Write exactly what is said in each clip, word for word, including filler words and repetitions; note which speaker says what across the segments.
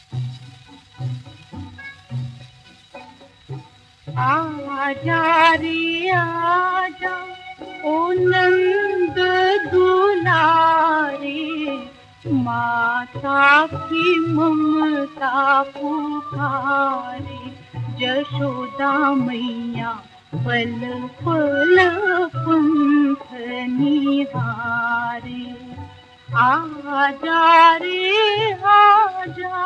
Speaker 1: आजा रे आजा ओ नंद दुलारे, माता की ममता पुकारे। जशोदा मैया पल पल पंख निहारे। आजा रे आजा।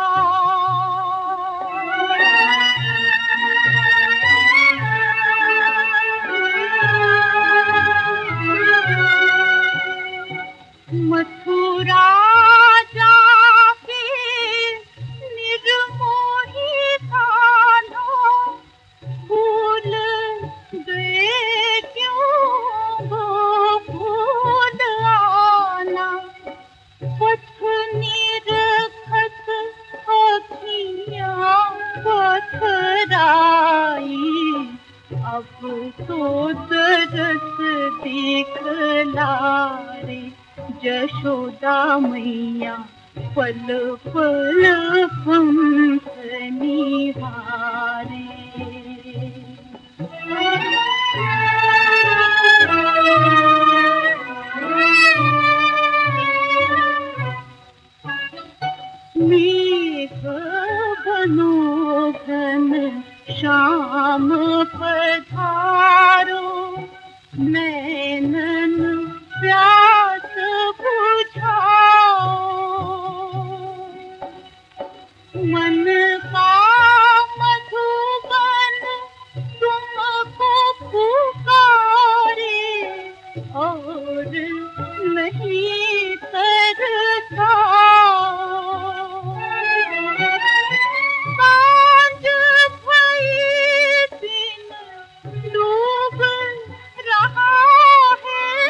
Speaker 1: मथुरा जाके निर्मोही कान्हा, भूल गए क्यों गोकुल आना। पथ निरखत अखियाँ पथराई, अब तो दरस दिखलारे। जशोदा मैया पल पल पंख निहारे। मेघ बनो घन श्याम पधारो, नैनन प्यास बुझाओ। मन का मधुबन तुमको पुकारे, और नहीं तरसाओ। सांझ भई दिन डूब रहा है,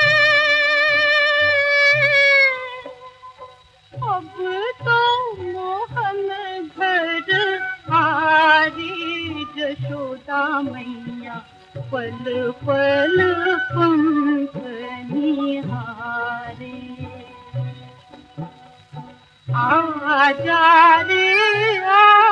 Speaker 1: अब तो मोहन घर आरी। जशोदा मैया पल पल पंख निहारे। आजा रे आ